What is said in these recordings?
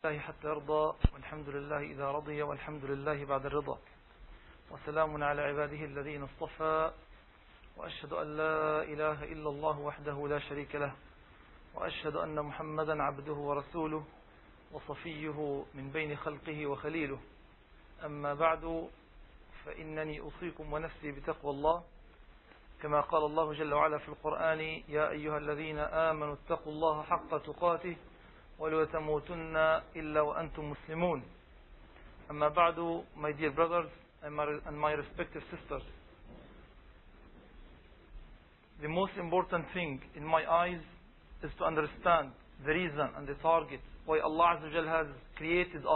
الله حتى يرضى والحمد لله إذا رضي والحمد لله بعد الرضا وسلام على عباده الذين اصطفى وأشهد أن لا إله إلا الله وحده لا شريك له وأشهد أن محمدا عبده ورسوله وصفيه من بين خلقه وخليله. أما بعد فإنني أوصيكم ونفسي بتقوى الله كما قال الله جل وعلا في القرآن: يا أيها الذين آمنوا اتقوا الله حق تقاته ولا تموتن إلا وأنتم مسلمون. أما بعد, my dear brothers and my respective sisters, the most important thing in my eyes is to understand the reason and the target why Allah Azza wa Jal has created us,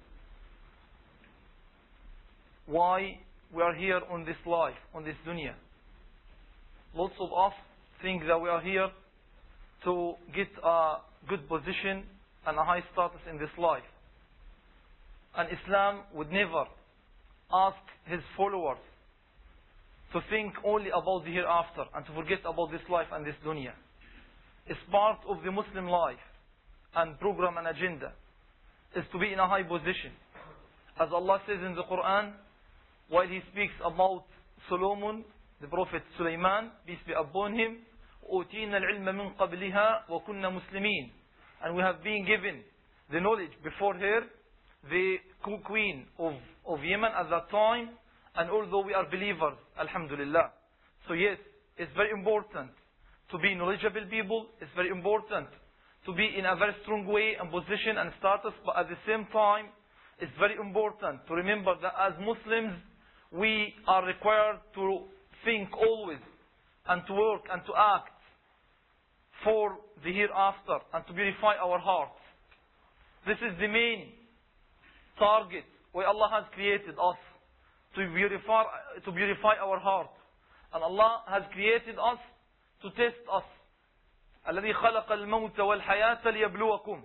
why we are here on this life, on this dunya. Lots of us think that we are here to get a good position and a high status in this life. And Islam would never ask his followers to think only about the hereafter and to forget about this life and this dunya. It's part of the Muslim life and program and agenda is to be in a high position. As Allah says in the Quran, while He speaks about Solomon, the Prophet Sulaiman, peace be upon him, أُوتِينَا الْعِلْمَ مِنْ قَبْلِهَا وَكُنَّا مُسْلِمِينَ, and we have been given the knowledge before her, the queen of Yemen at that time, and although we are believers, alhamdulillah. So yes, it's very important to be knowledgeable people, it's very important to be in a very strong way and position and status, but at the same time, it's very important to remember that as Muslims, we are required to think always and to work and to act for the hereafter and to purify our hearts. This is the main target why Allah has created us, to purify our heart. And Allah has created us to test us. الذي خلق الموت والحياة ليبلوكم,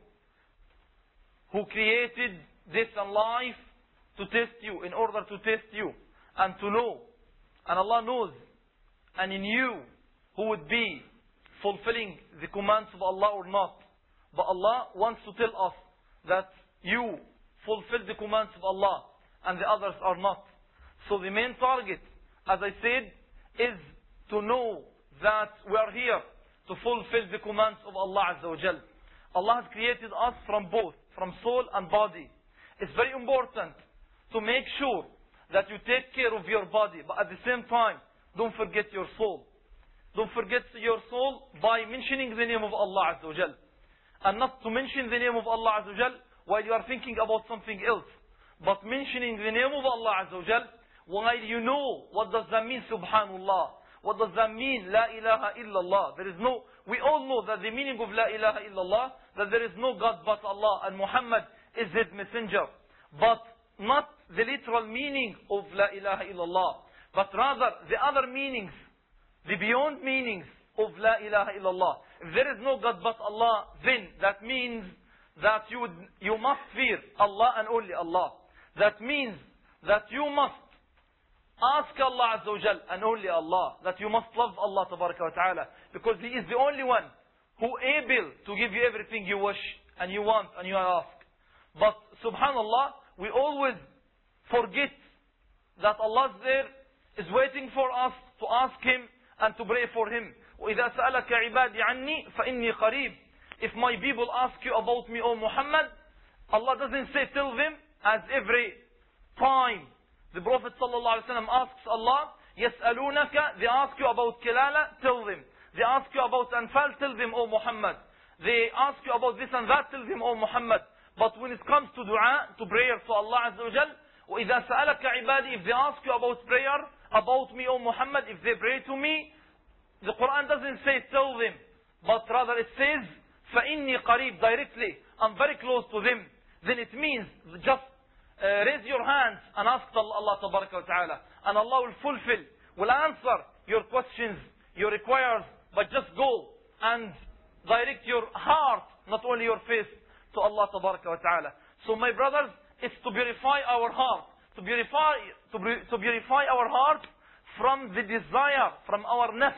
who created death and life to test you, in order to test you and to know. And Allah knows, and He knew who would be fulfilling the commands of Allah or not. But Allah wants to tell us that you fulfill the commands of Allah and the others are not. So the main target, as I said, is to know that we are here to fulfill the commands of Allah Azza wa Jal. Allah has created us from both, from soul and body. It's very important to make sure that you take care of your body, but at the same time, don't forget your soul. Don't forget your soul by mentioning the name of Allah Azza wa Jal. And not to mention the name of Allah Azza wa Jal while you are thinking about something else. But mentioning the name of Allah Azza wa Jal while you know what does that mean, Subhanallah. What does that mean, La ilaha illallah. We all know that the meaning of La ilaha illallah, that there is no God but Allah and Muhammad is His messenger. But not the literal meaning of La ilaha illallah, but rather the other meanings, the beyond meanings of La ilaha illallah. If there is no God but Allah, then that means that you must fear Allah and only Allah. That means that you must ask Allah Azza wa Jal and only Allah. That you must love Allah Tabaraka wa Ta'ala, because He is the only one who able to give you everything you wish and you want and you ask. But subhanallah, we always forget that Allah is waiting for us to ask Him and to pray for Him. وَإِذَا سَأَلَكَ عِبَادِي عَنِّي فَإِنِّي قَرِيبٌ. If my people ask you about me, O Muhammad, Allah doesn't say tell them, as every time the Prophet ﷺ asks Allah, يَسْأَلُونَكَ, they ask you about Kilala, tell them. They ask you about Anfal, tell them, O Muhammad. They ask you about this and that, tell them, O Muhammad. But when it comes to dua, to prayer to Allah Azza wa Jal, وَإِذَا سَأَلَكَ عِبَادِي, if they ask you about prayer, about me, O Muhammad, if they pray to me, the Quran doesn't say tell them, but rather it says, فَإِنِّي قَرِيب, directly, I'm very close to them. Then it means, just raise your hands and ask Allah Tabaraka wa Ta'ala, and Allah will fulfill, will answer your questions, your requires, but just go and direct your heart, not only your face, to Allah Tabaraka wa Ta'ala. So my brothers, it's to purify our heart, to purify our heart from the desire, from our nafs,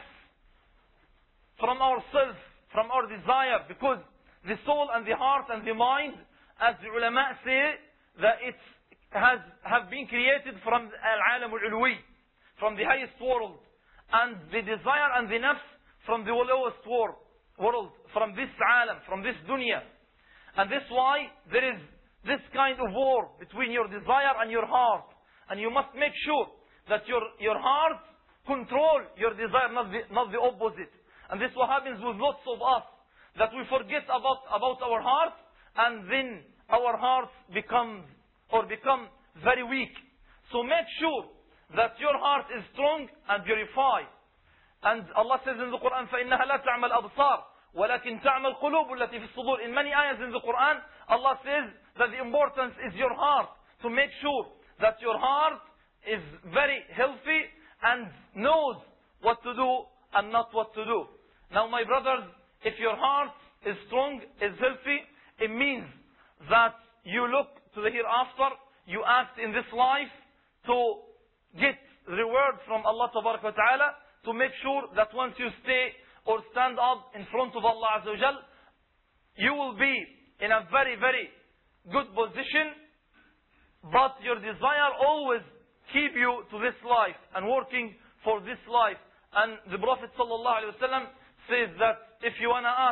from ourselves, from our desire, because the soul and the heart and the mind as the ulama say, that it have been created from al-alam al-ulwi, from the highest world, and the desire and the nafs from the lowest world, from this alam, from this dunya. And this why there is this kind of war between your desire and your heart. And you must make sure that your heart control your desire, not the opposite. And this is what happens with lots of us, that we forget about our heart, and then our hearts become very weak. So make sure that your heart is strong and purified. And Allah says in the Quran, فَإِنَّهَا لَا تَعْمَى الْأَبْصَارِ وَلَكِنْ تَعْمَى الْقُلُوبُ الَّتِي فِي الصُّدُورِ. In many ayahs in the Quran, Allah says that the importance is your heart. To make sure that your heart is very healthy and knows what to do and not what to do. Now my brothers, if your heart is strong, is healthy, it means that you look to the hereafter, you act in this life to get reward from Allah Ta'ala, to make sure that once you stay or stand up in front of Allah Azza wa Jal, you will be in a very, very good position, but your desire always keep you to this life and working for this life. And the Prophet Sallallahu Alaihi Wasallam says that if you want to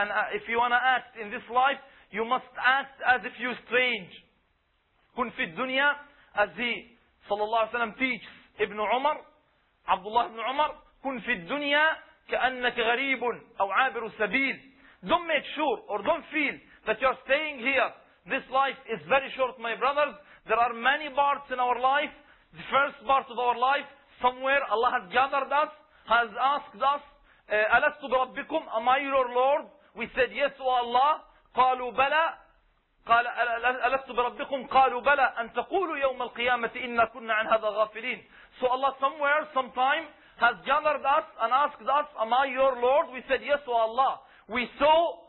act in this life, you must act as if you're strange. Kun fi dunya, as he Sallallahu Alaihi Wasallam teaches Ibn Umar, Abdullah ibn Umar, kun fi dunya كأنك غريب أو عابر سبيل. Don't make sure or don't feel that you're staying here. This life is very short, my brothers. There are many parts in our life. The first part of our life, somewhere Allah has gathered us, has asked us, ألست بربكم? Am I your Lord? We said yes, O Allah. قالوا بلى. قال ألست بربكم؟ قالوا بلى. أن تقولوا يوم القيامة إنا كنا عن هذا غافلين. So Allah somewhere, sometime, has gathered us and asked us, am I your Lord? We said yes, O Allah. We saw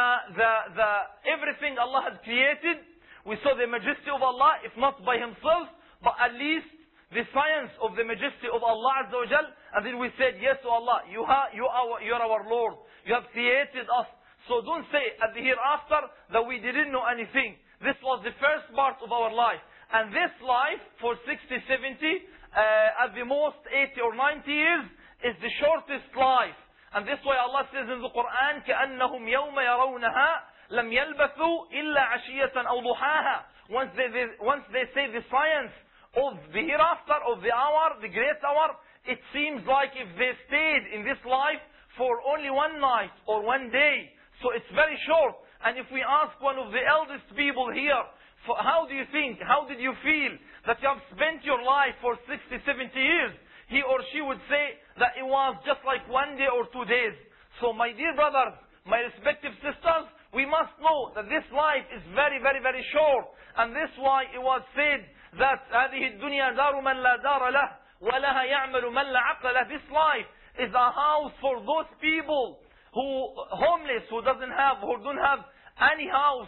the everything Allah has created. We saw the majesty of Allah, if not by Himself, but at least the science of the majesty of Allah Azza wa Jal. And then we said, yes, O Allah, you are our Lord. You have created us. So don't say at the hereafter that we didn't know anything. This was the first part of our life. And this life, for 60, 70, at the most 80 or 90 years, is the shortest life. And this way Allah says in the Quran, كَأَنَّهُمْ يَوْمَ يَرَوْنَهَا لَمْ يَلْبَثُوا إِلَّا عَشِيَّةً أَوْ ضُحَاهَا. Once they say the science of the hereafter, of the hour, the great hour, it seems like if they stayed in this life for only one night or one day. So it's very short. And if we ask one of the eldest people here, how do you think, how did you feel that you have spent your life for 60, 70 years? He or she would say that it was just like one day or 2 days. So my dear brothers, my respective sisters, we must know that this life is very, very, very short. And this is why it was said that هذه الدنيا دار من لا دار له ولها يعمل من لا عقل له. This life is a house for those people who homeless, who don't have any house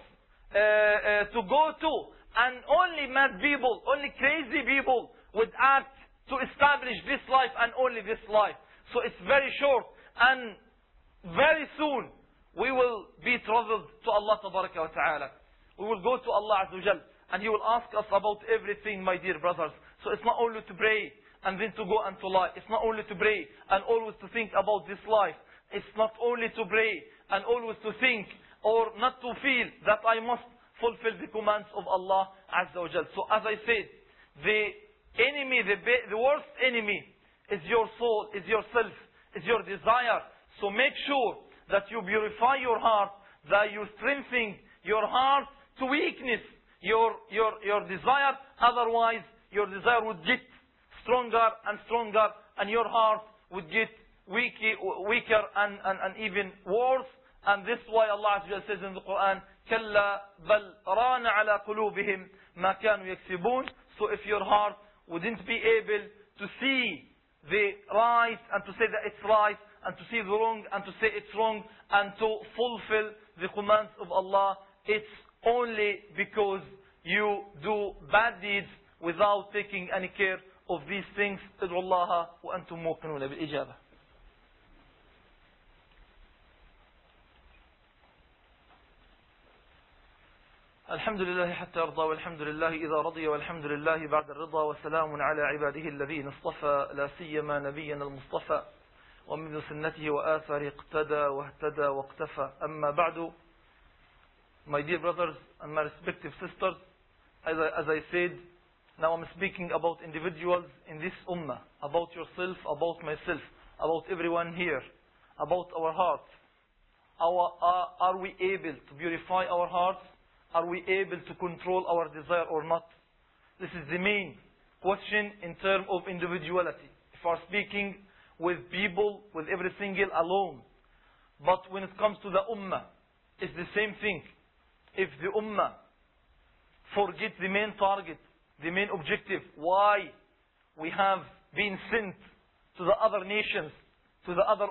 to go to, and only mad people, only crazy people would act to establish this life and only this life. So it's very short, and very soon we will be traveled to Allah Tabaraka wa Ta'ala. We will go to Allah Azza wa Jal, and He will ask us about everything, my dear brothers. So it's not only to pray and then to go and to lie. It's not only to pray and always to think about this life. It's not only to pray and always to think or not to feel that I must fulfill the commands of Allah Azza wa Jal. So as I said, the enemy, the worst enemy is your soul, is yourself, is your desire. So make sure that you purify your heart, that you strengthen your heart to weakness, your desire. Otherwise, your desire would get stronger and stronger, and your heart would get weaker and even worse. And this is why Allah Azza wa Jalla says in the Quran, كَلَّا بَلْ رَانَ عَلَى قُلُوبِهِمْ مَا كَانُوا يَكْسِبُونَ. So if your heart wouldn't be able to see the right and to say that it's right, and to see the wrong and to say it's wrong, and to fulfill the commands of Allah, it's only because you do bad deeds without taking any care of these things. ادعوا الله وأنتم موقنون بالإجابة. الحمد لله حتى يرضى والحمد لله إذا رضي والحمد لله بعد الرضا وسلام على عباده الذين اصطفى لا سيما نبينا المصطفى ومن سنته وآثار اقتدى واهتدى واقتفى أما بعد. My dear brothers and my respective sisters, as I said, now I'm speaking about individuals in this ummah, about yourself, about myself, about everyone here, about our hearts. Are we able to purify our hearts? Are we able to control our desire or not? This is the main question in terms of individuality. If we are speaking with people, with every single alone. But when it comes to the ummah, it's the same thing. If the ummah forgets the main target, the main objective, why we have been sent to the other nations, to the other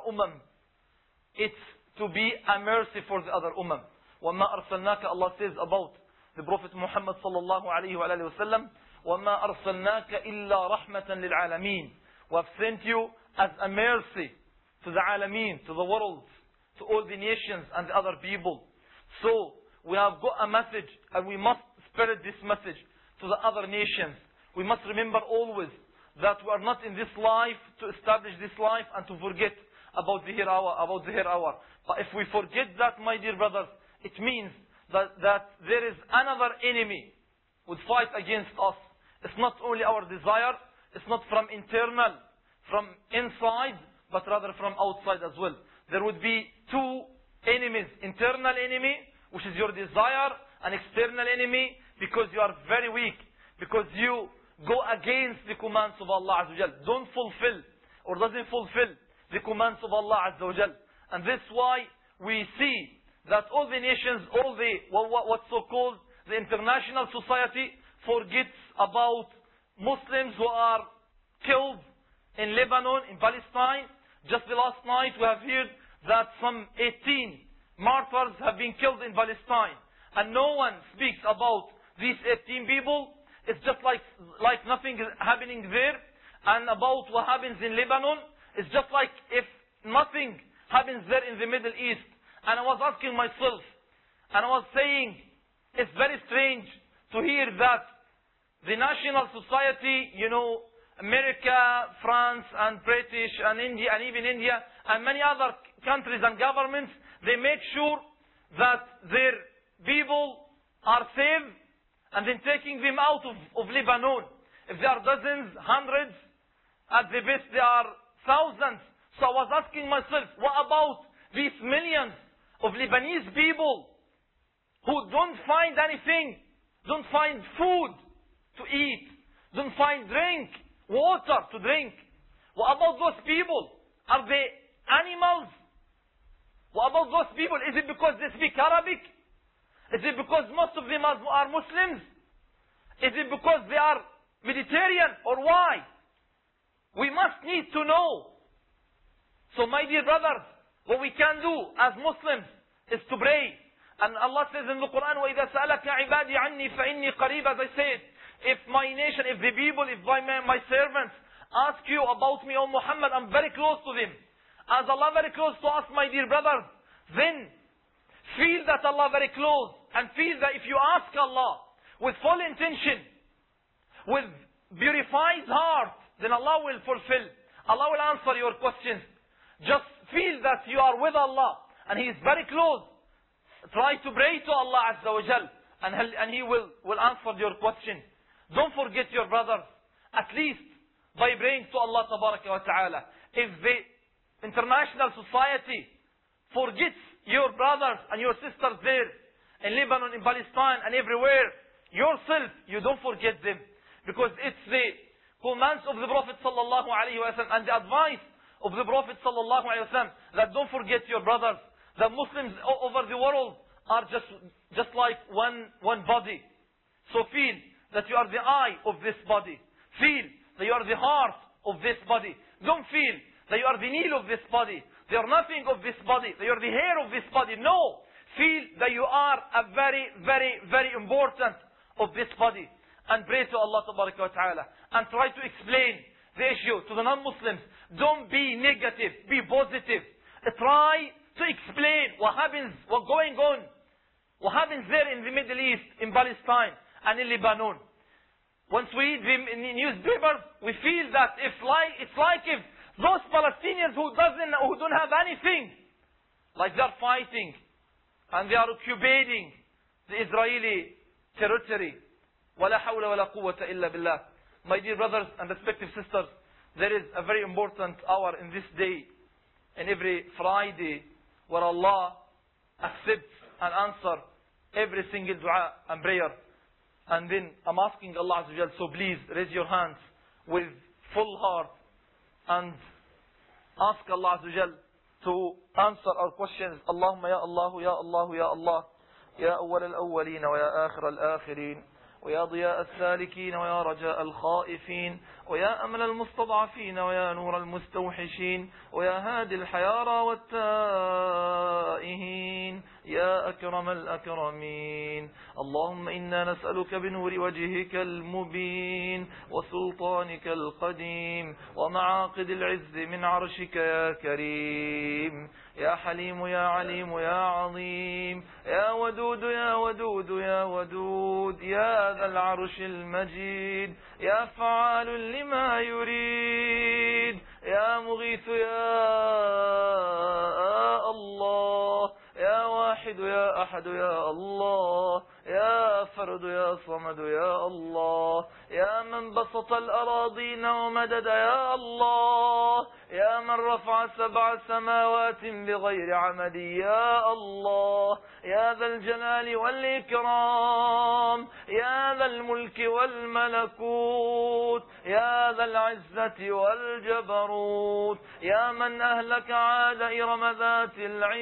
it's to be a mercy for the other وَمَا أَرْسَلْنَاكَ, Allah says about the Prophet Muhammad sallallahu alayhi wa sallam, وَمَا أَرْسَلْنَاكَ إِلَّا رَحْمَةً لِلْعَالَمِينَ. We have sent you as a mercy to the alameen, to the world, to all the nations and the other people. So, we have got a message and we must spread this message to the other nations. We must remember always that we are not in this life to establish this life and to forget about the hereafter. But if we forget that, my dear brothers, it means that there is another enemy would fight against us. It's not only our desire, it's not from internal, from inside, but rather from outside as well. There would be two enemies, internal enemy, which is your desire, and external enemy, because you are very weak, because you go against the commands of Allah Azza wa Jal. Don't fulfill, or doesn't fulfill the commands of Allah Azza wa Jal. And that's why we see that all the nations, all the, what's so called, the international society forgets about Muslims who are killed in Lebanon, in Palestine. Just the last night we have heard that some 18 martyrs have been killed in Palestine. And no one speaks about these 18 people. It's just like nothing is happening there. And about what happens in Lebanon, it's just like if nothing happens there in the Middle East. And I was asking myself, and I was saying, it's very strange to hear that the national society, America, France, and British, and India, and even India, and many other countries and governments, they make sure that their people are safe, and then taking them out of Lebanon. If there are dozens, hundreds, at the best there are thousands. So I was asking myself, what about these millions of Lebanese people who don't find anything, don't find food to eat, don't find water to drink? What about those people? Are they animals? What about those people? Is it because they speak Arabic? Is it because most of them are Muslims? Is it because they are Mediterranean? Or why? We must need to know. So my dear brothers, what we can do as Muslims is to pray. And Allah says in the Quran, وَإِذَا سَأَلَكَ عِبَادِي عَنِّي فَإِنِّي قَرِيبٌ. As I said, if my nation, if the people, if my servants ask you about me, O Muhammad, I'm very close to them. As Allah very close to us, my dear brothers, then feel that Allah very close, and feel that if you ask Allah with full intention, with purified heart, then Allah will fulfill. Allah will answer your questions. Just feel that you are with Allah, and He is very close. Try to pray to Allah Azza wa Jal, and He will answer your question. Don't forget your brothers, at least by praying to Allah Tabaraka wa Ta'ala. If the international society forgets your brothers and your sisters there, in Lebanon, in Palestine, and everywhere, yourself, you don't forget them. Because it's the commands of the Prophet sallallahu alaihi wasallam and the advice of the Prophet sallallahu alaihi wasallam that don't forget your brothers. The Muslims over the world are just like one body. So feel that you are the eye of this body. Feel that you are the heart of this body. Don't feel that you are the nail of this body. They are nothing of this body. They are the hair of this body. No. Feel that you are a very, very, very important of this body. And pray to Allah Tabaraka wa Ta'ala. And try to explain the issue to the non-Muslims. Don't be negative. Be positive. Try to explain what happens, what's going on. What happens there in the Middle East, in Palestine and in Lebanon? Once we read the newspapers, we feel that it's like if those Palestinians who don't have anything, like they're fighting and they are occupating the Israeli territory. وَلَا حَوْلَ وَلَا قُوَّةَ إِلَّا بِاللَّهِ. My dear brothers and respective sisters, there is a very important hour in this day, in every Friday, where Allah accepts and answers every single dua and prayer. And then I'm asking Allah Azza wa Jal, so please raise your hands with full heart and ask Allah Azza wa Jal to answer our questions. Allahumma ya Allah, ya Allah, ya Allah, ya awwal al-awwalin wa ya akhir al-akhirin. ويا ضياء السالكين ويا رجاء الخائفين ويا أمل المستضعفين ويا نور المستوحشين ويا هادي الحيارى والتائهين يا أكرم الأكرمين. اللهم إنا نسألك بنور وجهك المبين وسلطانك القديم ومعاقد العز من عرشك يا كريم يا حليم يا عليم يا عظيم يا ودود يا ودود يا ودود يا ذا العرش المجيد يا فعال لما يريد يا مغيث يا الله يا واحد يا أحد يا الله يا فرد يا صمد يا الله يا من بسط الأراضين ومدد يا الله يا من رفع 7 سماوات بغير عمد يا الله يا ذا الجلال والإكرام يا ذا الملك والملكوت يا ذا العزة والجبروت يا من أهلك عاد إرم ذات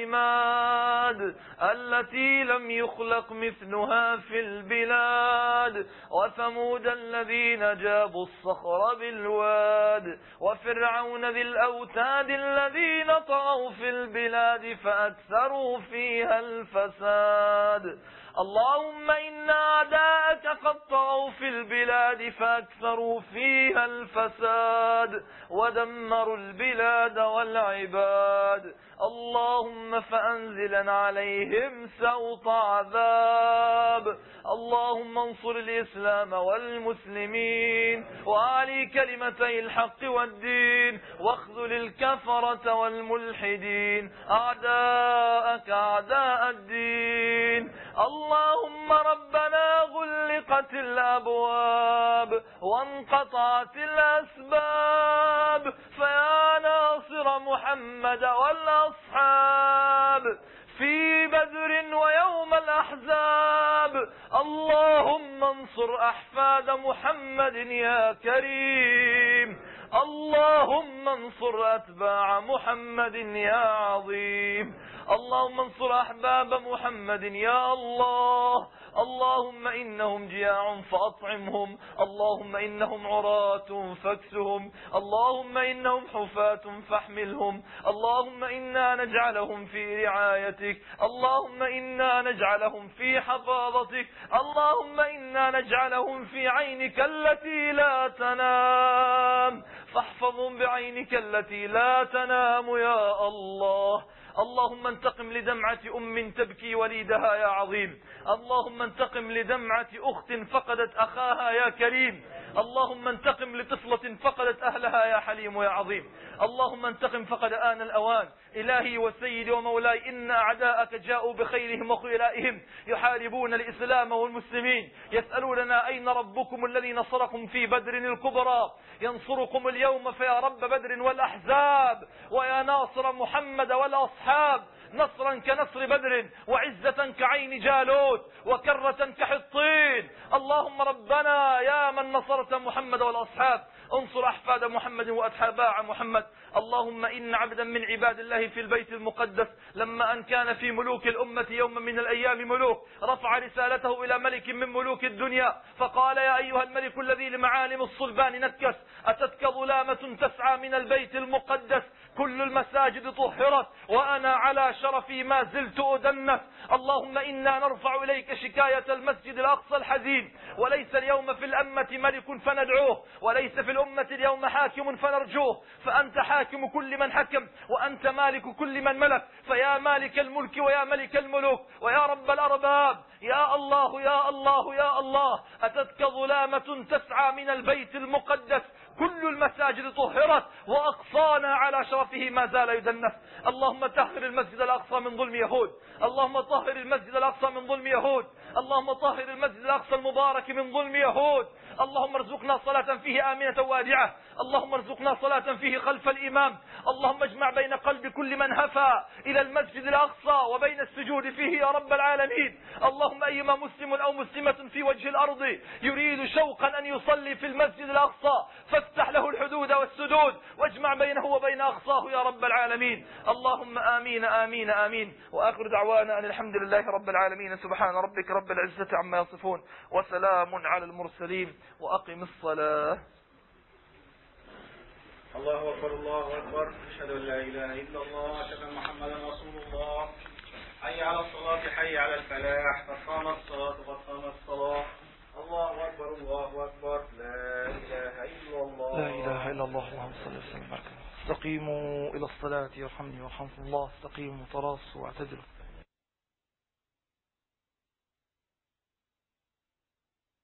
العماد التي لم يخلق مثلها في البلاد وثمود الذين جابوا الصخر بالواد وفرعون ذي الأوتاد الذين طغوا في البلاد فأكثروا فيها الفساد. اللهم إن أعداءك قد طغوا في البلاد فأكثروا فيها الفساد ودمروا البلاد والعباد. اللهم فأنزلنا عليهم سوط عذاب. اللهم انصر الإسلام والمسلمين وأعلي كلمتي الحق والدين واخذل الكفرة والملحدين أعداءك أعداء الدين. اللهم ربنا غلقت الأبواب وانقطعت الأسباب فيا ناصر محمد والأصحاب في بدر ويوم الأحزاب اللهم انصر أحفاد محمد يا كريم. اللهم انصر أتباع محمد يا عظيم. اللهم انصر أحباب محمد يا الله. اللهم إنهم جياع فأطعمهم. اللهم إنهم عراة فاكسهم. اللهم إنهم حفاة فاحملهم. اللهم إنا نجعلهم في رعايتك. اللهم إنا نجعلهم في حفاظتك. اللهم إنا نجعلهم في عينك التي لا تنام فاحفظهم بعينك التي لا تنام يا الله. اللهم انتقم لدمعة أم تبكي وليدها يا عظيم. اللهم انتقم لدمعة أخت فقدت أخاها يا كريم. اللهم انتقم لطفلة فقدت أهلها يا حليم يا عظيم. اللهم انتقم فقد آن الأوان. إلهي وسيدي ومولاي إن أعداءك جاءوا بخيلهم وخيلائهم يحاربون الإسلام والمسلمين يسألوننا أين ربكم الذي نصركم في بدر الكبرى ينصركم اليوم فيا رب بدر والأحزاب ويا ناصر محمد والأصحاب نصرا كنصر بدر وعزة كعين جالوت وكرة كحطين. اللهم ربنا يا من نصرت محمد والأصحاب انصر أحفاد محمد وأتباع محمد. اللهم إن عبدا من عباد الله في البيت المقدس لما أن كان في ملوك الأمة يوم من الأيام ملوك رفع رسالته إلى ملك من ملوك الدنيا فقال يا أيها الملك الذي لمعالم الصلبان نكس أتتك ظلامة تسعى من البيت المقدس كل المساجد طهرت وأنا على شرفي ما زلت أدنس. اللهم إنا نرفع إليك شكاية المسجد الأقصى الحزين وليس اليوم في الأمة ملك مالك فندعوه، وليس في الأمة اليوم حاكم فنرجوه، فأنت حاكم كل من حكم، وأنت مالك كل من ملك، فيا مالك الملك ويا ملك الملوك ويا رب الأرباب، يا الله يا الله يا الله، أتتك ظلامة تسعى من البيت المقدس، كل المساجد طهرت وأقصانا على شرفه ما زال يدنس. اللهم طهر المسجد الأقصى من ظلم يهود، اللهم طهر المسجد الأقصى من ظلم يهود، اللهم طهر المسجد الأقصى المبارك من ظلم يهود. اللهم ارزقنا صلاة فيه آمنة وادعة، اللهم ارزقنا صلاة فيه خلف الإمام، اللهم اجمع بين قلب كل من هفى إلى المسجد الأقصى وبين السجود فيه يا رب العالمين. اللهم أيما مسلم أو مسلمة في وجه الأرض يريد شوقا أن يصلي في المسجد الأقصى فافتح له الحدود والسدود واجمع بينه وبين أقصاه يا رب العالمين. اللهم آمين آمين آمين. وآخر دعوانا أن الحمد لله رب العالمين. سبحان ربك رب العزة عما يصفون وسلام على المرسلين وأقم الصلاة. الله أكبر الله أكبر، أشهد أن لا إله إلا الله، أشهد أن محمدا رسول الله. حي على الصلاة حي على الفلاح، قد قامت الصلاة قد قامت الصلاة. الله أكبر الله أكبر، لا إله إلا الله لا إله إلا الله. اللهم صل وسلم وبارك. استقيموا إلى الصلاة يرحمني ويرحمكم الله. استقيموا تراصوا واعتدلوا.